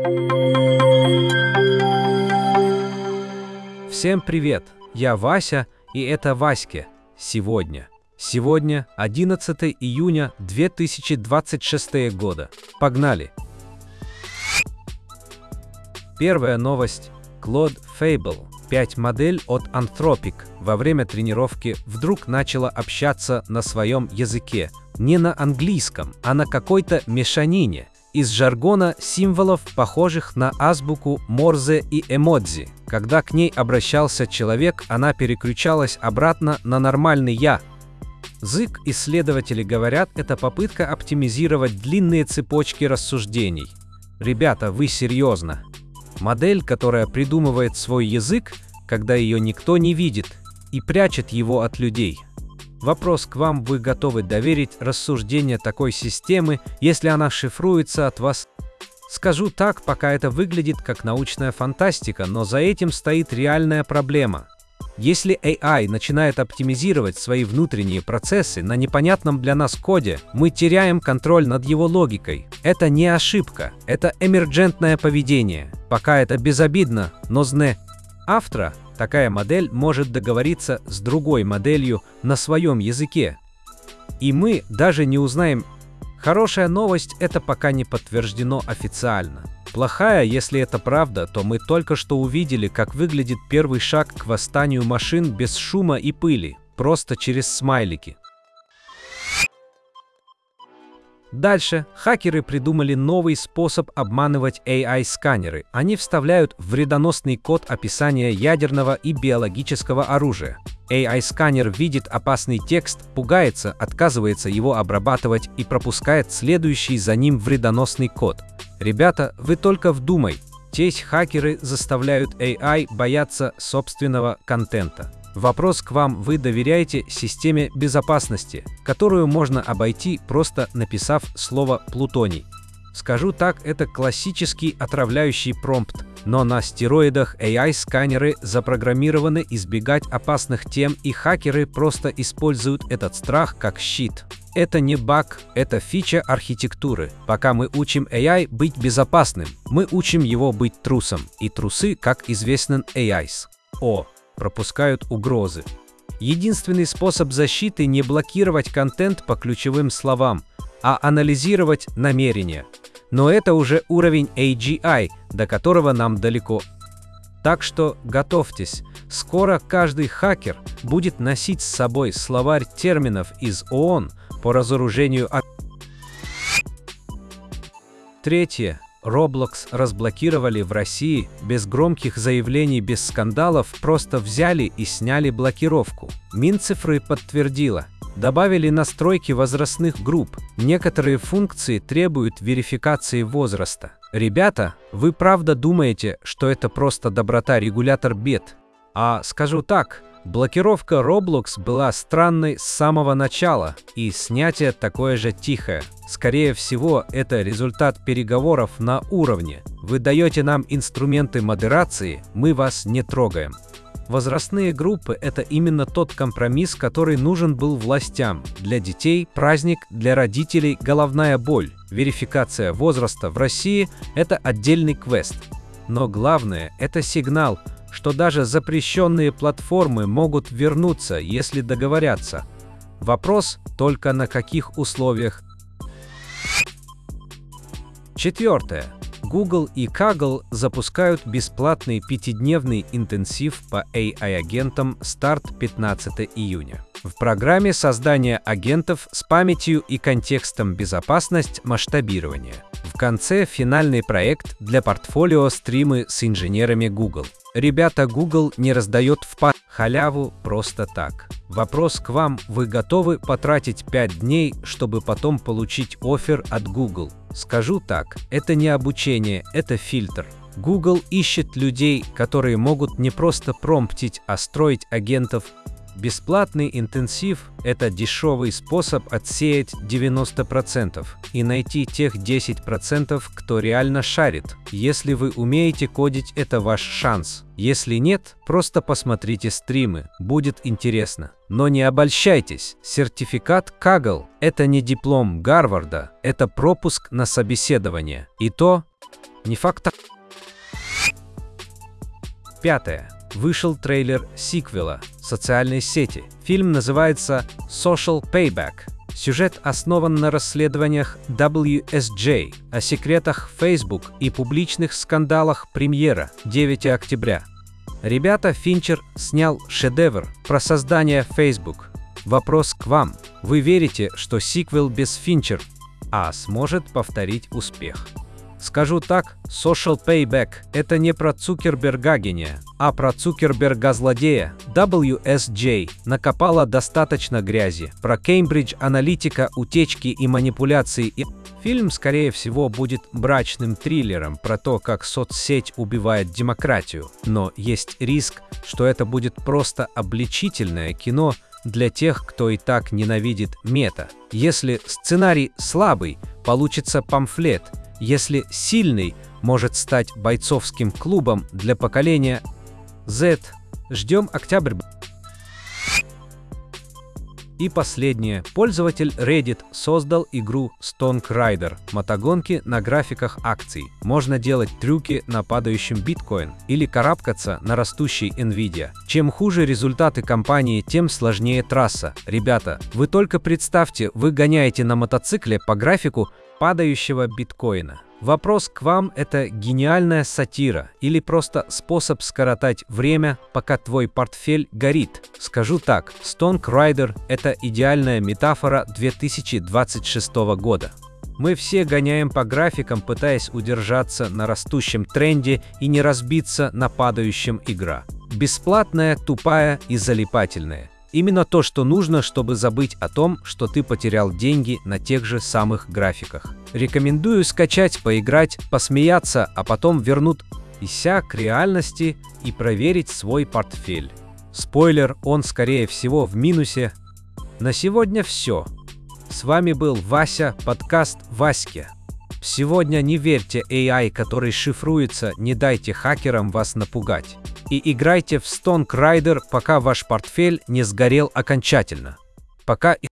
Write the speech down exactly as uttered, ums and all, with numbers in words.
Всем привет! Я Вася, и это Ваське. Сегодня. Сегодня одиннадцатое июня две тысячи двадцать шестого года. Погнали! Первая новость. Claude Fable пять модель от Anthropic во время тренировки вдруг начала общаться на своем языке. Не на английском, а на какой-то мешанине из жаргона символов, похожих на азбуку Морзе и эмодзи. Когда к ней обращался человек, она переключалась обратно на нормальный «я». Зык, исследователи говорят, это попытка оптимизировать длинные цепочки рассуждений. Ребята, вы серьезно? Модель, которая придумывает свой язык, когда ее никто не видит, и прячет его от людей. Вопрос к вам: вы готовы доверить рассуждение такой системы, если она шифруется от вас? Скажу так, пока это выглядит как научная фантастика, но за этим стоит реальная проблема. Если эй ай начинает оптимизировать свои внутренние процессы на непонятном для нас коде, мы теряем контроль над его логикой. Это не ошибка, это эмерджентное поведение. Пока это безобидно, но зне автора такая модель может договориться с другой моделью на своем языке. И мы даже не узнаем. Хорошая новость — это пока не подтверждено официально. Плохая, если это правда, то мы только что увидели, как выглядит первый шаг к восстанию машин без шума и пыли, просто через смайлики. Дальше хакеры придумали новый способ обманывать эй ай-сканеры. Они вставляют вредоносный код описания ядерного и биологического оружия. эй ай-сканер видит опасный текст, пугается, отказывается его обрабатывать и пропускает следующий за ним вредоносный код. Ребята, вы только вдумай, те хакеры заставляют эй ай бояться собственного контента. Вопрос к вам: вы доверяете системе безопасности, которую можно обойти, просто написав слово «плутоний»? Скажу так, это классический отравляющий промпт, но на стероидах эй ай-сканеры запрограммированы избегать опасных тем, и хакеры просто используют этот страх как щит. Это не баг, это фича архитектуры. Пока мы учим эй ай быть безопасным, мы учим его быть трусом, и трусы, как известно, эй айс. О, пропускают угрозы. Единственный способ защиты — не блокировать контент по ключевым словам, а анализировать намерения. Но это уже уровень эй джи ай, до которого нам далеко. Так что готовьтесь, скоро каждый хакер будет носить с собой словарь терминов из ООН по разоружению от... Третье. Roblox разблокировали в России без громких заявлений, без скандалов, просто взяли и сняли блокировку. Минцифры подтвердила. Добавили настройки возрастных групп. Некоторые функции требуют верификации возраста. Ребята, вы правда думаете, что это просто доброта-регулятор бед? А скажу так, блокировка Roblox была странной с самого начала, и снятие такое же тихое. Скорее всего, это результат переговоров на уровне. Вы даете нам инструменты модерации, мы вас не трогаем. Возрастные группы — это именно тот компромисс, который нужен был властям. Для детей — праздник, для родителей — головная боль. Верификация возраста в России — это отдельный квест. Но главное — это сигнал, что даже запрещенные платформы могут вернуться, если договорятся. Вопрос только на каких условиях. Четвертое. Google и Kaggle запускают бесплатный пятидневный интенсив по эй ай-агентам старт пятнадцатого июня. В программе создания агентов с памятью и контекстом безопасность масштабирования. В конце финальный проект для портфолио стримы с инженерами Google. Ребята, Google не раздает в па халяву просто так. Вопрос к вам: вы готовы потратить пять дней, чтобы потом получить оффер от Google? Скажу так, это не обучение, это фильтр. Google ищет людей, которые могут не просто промптить, а строить агентов. Бесплатный интенсив – это дешевый способ отсеять девяносто процентов и найти тех десять процентов, кто реально шарит. Если вы умеете кодить, это ваш шанс. Если нет, просто посмотрите стримы, будет интересно. Но не обольщайтесь, сертификат Kaggle – это не диплом Гарварда, это пропуск на собеседование. И то не факт. Пятое. Вышел трейлер сиквела «Социальные сети». Фильм называется Social Payback. Сюжет основан на расследованиях дабл ю эс джей о секретах Facebook и публичных скандалах. Премьера девятого октября. Ребята, Финчер снял шедевр про создание Facebook. Вопрос к вам. Вы верите, что сиквел без Финчер а сможет повторить успех? Скажу так, Social Payback – это не про Цукерберга гения, а про Цукерберга-злодея. дабл ю эс джей накопала достаточно грязи про Cambridge Analytica, утечки и манипуляции. И фильм, скорее всего, будет брачным триллером про то, как соцсеть убивает демократию. Но есть риск, что это будет просто обличительное кино для тех, кто и так ненавидит мета. Если сценарий слабый, получится памфлет. Если сильный, может стать бойцовским клубом для поколения Z. Ждем октябрь. И последнее. Пользователь Reddit создал игру Stonk Rider. Мотогонки на графиках акций. Можно делать трюки на падающем биткоин или карабкаться на растущей Nvidia. Чем хуже результаты компании, тем сложнее трасса. Ребята, вы только представьте, вы гоняете на мотоцикле по графику падающего биткоина. Вопрос к вам – это гениальная сатира или просто способ скоротать время, пока твой портфель горит? Скажу так, Stonk Rider – это идеальная метафора две тысячи двадцать шестого года. Мы все гоняем по графикам, пытаясь удержаться на растущем тренде и не разбиться на падающем игра. Бесплатная, тупая и залипательная. Именно то, что нужно, чтобы забыть о том, что ты потерял деньги на тех же самых графиках. Рекомендую скачать, поиграть, посмеяться, а потом вернуть ися к реальности и проверить свой портфель. Спойлер, он скорее всего в минусе. На сегодня все. С вами был Вася, подкаст Ваське. Сегодня не верьте эй ай, который шифруется, не дайте хакерам вас напугать. И играйте в Stonk Rider, пока ваш портфель не сгорел окончательно. Пока